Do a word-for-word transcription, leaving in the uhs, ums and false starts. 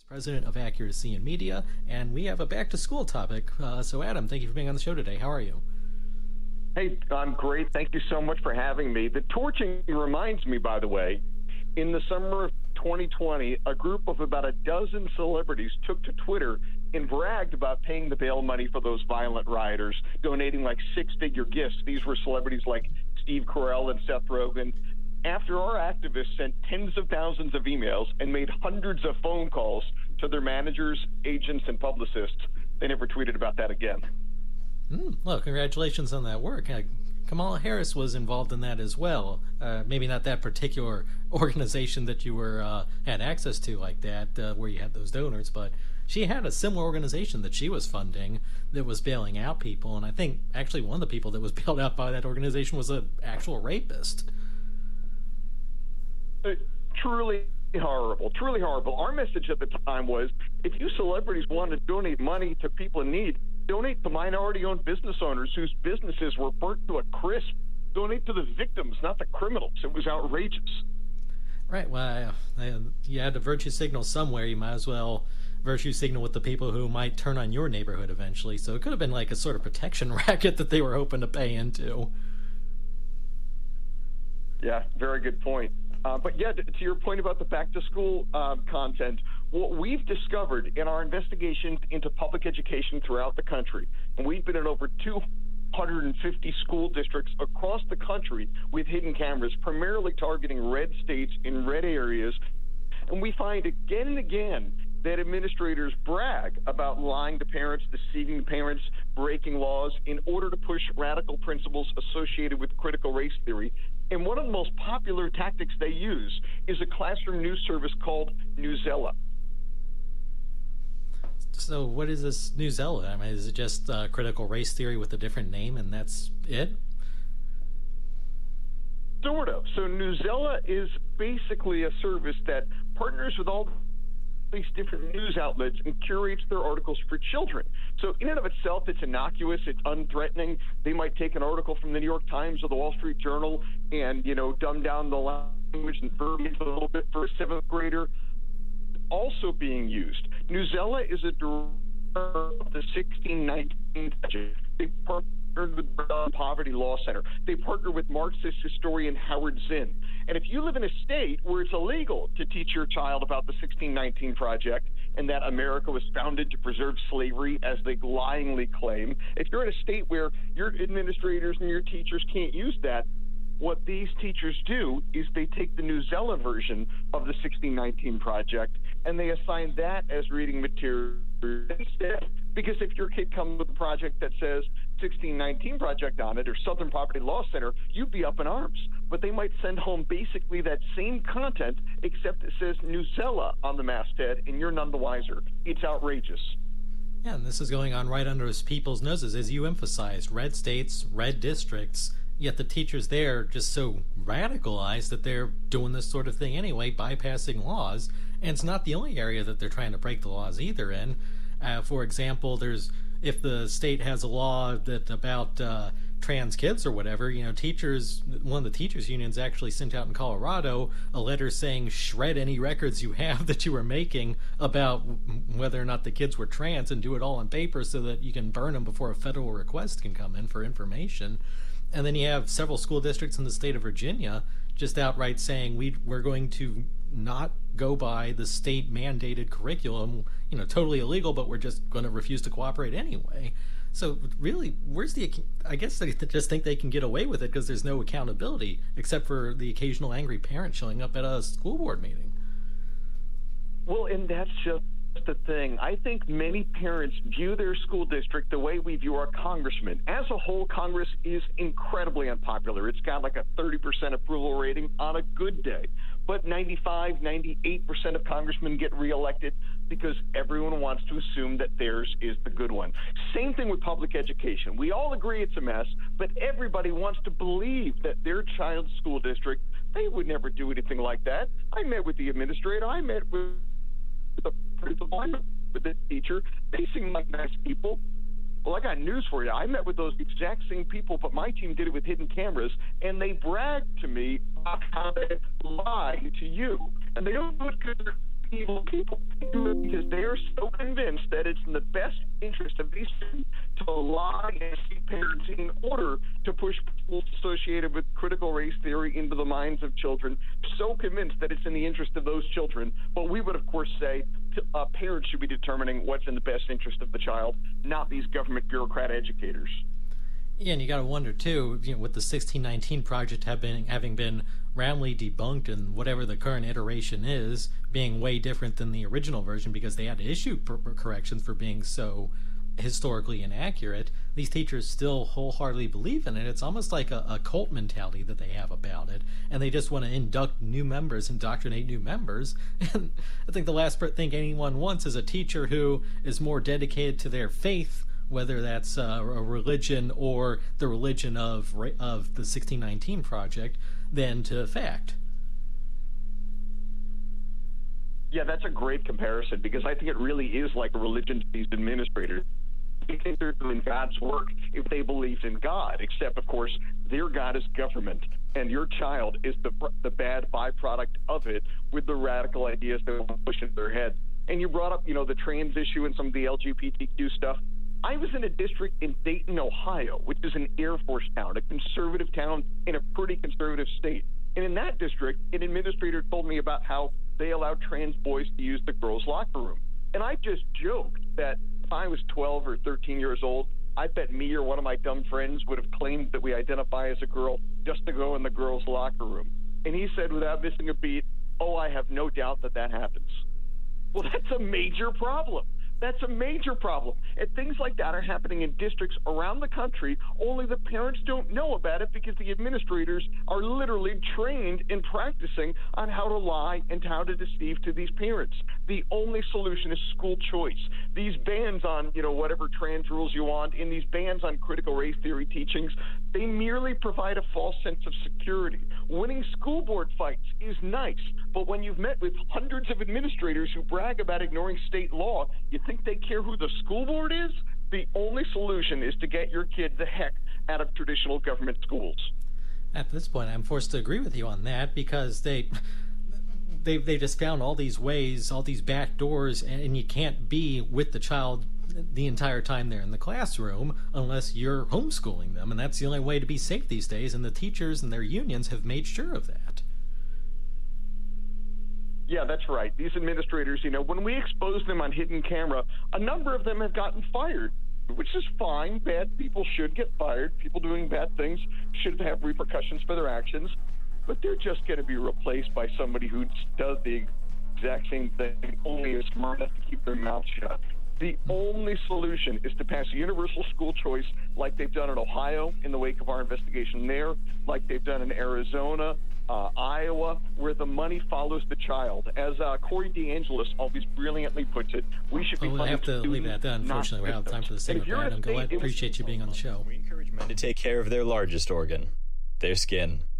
President of Accuracy in Media, and we have a back-to-school topic. Uh, so, Adam, thank you for being on the show today. How are you? Hey, I'm great. Thank you so much for having me. The torching reminds me, by the way, in the summer of twenty twenty, a group of about a dozen celebrities took to Twitter and bragged about paying the bail money for those violent rioters, donating like six-figure gifts. These were celebrities like Steve Carell and Seth Rogen. After our activists sent tens of thousands of emails and made hundreds of phone calls to their managers, agents, and publicists, they never tweeted about that again. Mm, well, congratulations on that work. Uh, Kamala Harris was involved in that as well. Uh, maybe not that particular organization that you were uh, had access to like that, uh, where you had those donors, but she had a similar organization that she was funding that was bailing out people, and I think actually one of the people that was bailed out by that organization was an actual rapist. Uh, truly horrible, truly horrible. Our message at the time was, if you celebrities want to donate money to people in need, donate to minority-owned business owners whose businesses were burnt to a crisp. Donate to the victims, not the criminals. It was outrageous. Right. Well, I, I, you had to virtue signal somewhere. You might as well virtue signal with the people who might turn on your neighborhood eventually. So it could have been like a sort of protection racket that they were hoping to pay into. Yeah, very good point. Uh, but yeah, to, to your point about the back-to-school uh, content, what we've discovered in our investigations into public education throughout the country, and we've been in over two hundred fifty school districts across the country with hidden cameras, primarily targeting red states in red areas, and we find again and again that administrators brag about lying to parents, deceiving parents, breaking laws in order to push radical principles associated with critical race theory. And one of the most popular tactics they use is a classroom news service called Newsela. So what is this Newsela? I mean, is it just uh, critical race theory with a different name, and that's it? Sort of. So Newsela is basically a service that partners with all these different news outlets and curates their articles for children. So in and of itself, it's innocuous, it's unthreatening. They might take an article from the New York Times or the Wall Street Journal and, you know, dumb down the language and verbiage a little bit for a seventh grader. Also being used, Newsela is a director of the sixteen nineteen Project. They partnered with the Poverty Law Center. They partner with Marxist historian Howard Zinn. And if you live in a state where it's illegal to teach your child about the sixteen nineteen Project and that America was founded to preserve slavery, as they lyingly claim, if you're in a state where your administrators and your teachers can't use that, what these teachers do is they take the Newsela version of the sixteen nineteen Project and they assign that as reading material instead. Because if your kid comes with a project that says sixteen nineteen Project on it or Southern Poverty Law Center, you'd be up in arms. But they might send home basically that same content, except it says Newsela on the masthead, and you're none the wiser. It's outrageous. Yeah, and this is going on right under his people's noses, as you emphasized. Red states, red districts, yet the teachers there are just so radicalized that they're doing this sort of thing anyway, bypassing laws. And it's not the only area that they're trying to break the laws either in. Uh, for example, there's if the state has a law that about uh, trans kids or whatever, you know, teachers, one of the teachers unions actually sent out in Colorado a letter saying shred any records you have that you were making about whether or not the kids were trans and do it all on paper so that you can burn them before a federal request can come in for information. And then you have several school districts in the state of Virginia just outright saying we we're going to not go by the state mandated curriculum, you know, totally illegal, but we're just going to refuse to cooperate anyway. So really, where's the, I guess they just think they can get away with it because there's no accountability except for the occasional angry parent showing up at a school board meeting. Well, and that's just the thing. I think many parents view their school district the way we view our congressman. As a whole, Congress is incredibly unpopular. It's got like a thirty percent approval rating on a good day. But ninety-five, ninety-eight percent of congressmen get reelected because everyone wants to assume that theirs is the good one. Same thing with public education. We all agree it's a mess, but everybody wants to believe that their child's school district, they would never do anything like that. I met with the administrator. I met with the principal. I met with the teacher. They seem like nice people. Well, I got news for you. I met with those exact same people, but my team did it with hidden cameras, and they bragged to me about how they lie to you. And they don't do it because they're evil people do it because they are so convinced that it's in the best interest of these students to lie and seek parents in order to push rules associated with critical race theory into the minds of children, so convinced that it's in the interest of those children. But we would, of course, say uh, parents should be determining what's in the best interest of the child, not these government bureaucrat educators. Yeah, and you got to wonder too, you know, with the sixteen nineteen project have been, having been roundly debunked and whatever the current iteration is being way different than the original version because they had to issue per- per corrections for being so historically inaccurate, these teachers still wholeheartedly believe in it. It's almost like a, a cult mentality that they have about it, and they just want to induct new members, indoctrinate new members. And I think the last thing anyone wants is a teacher who is more dedicated to their faith, whether that's uh, a religion or the religion of of the sixteen nineteen project, than to fact. Yeah, that's a great comparison because I think it really is like a religion to these administrators. They think they're doing God's work if they believe in God, except, of course, their God is government, and your child is the the bad byproduct of it with the radical ideas they want to push into their head. And you brought up, you know, the trans issue and some of the L G B T Q stuff. I was in a district in Dayton, Ohio, which is an Air Force town, a conservative town in a pretty conservative state. And in that district, an administrator told me about how they allowed trans boys to use the girls' locker room. And I just joked that if I was twelve or thirteen years old, I bet me or one of my dumb friends would have claimed that we identify as a girl just to go in the girls' locker room. And he said without missing a beat, oh, I have no doubt that that happens. Well, that's a major problem. That's a major problem. And things like that are happening in districts around the country, only the parents don't know about it because the administrators are literally trained in practicing on how to lie and how to deceive to these parents. The only solution is school choice. These bans on, you know, whatever trans rules you want, and these bans on critical race theory teachings, they merely provide a false sense of security. Winning school board fights is nice, but when you've met with hundreds of administrators who brag about ignoring state law, you think they care who the school board is? The only solution is to get your kid the heck out of traditional government schools. At this point, I'm forced to agree with you on that because they they they just found all these ways, all these back doors, and you can't be with the child the entire time they're in the classroom unless you're homeschooling them, and that's the only way to be safe these days, and the teachers and their unions have made sure of that. Yeah, that's right. These administrators, you know, when we expose them on hidden camera, a number of them have gotten fired, which is fine. Bad people should get fired. People doing bad things should have repercussions for their actions, but they're just going to be replaced by somebody who does the exact same thing, only is smart enough to keep their mouth shut. The only solution is to pass universal school choice like they've done in Ohio in the wake of our investigation there, like they've done in Arizona, uh, Iowa, where the money follows the child. As uh, Corey DeAngelis always brilliantly puts it, we should be well, we'll have to leave it at that. Unfortunately, we're out of time for the segment, Brad. I'm glad. Appreciate you being on the show. We encourage men to take care of their largest organ, their skin.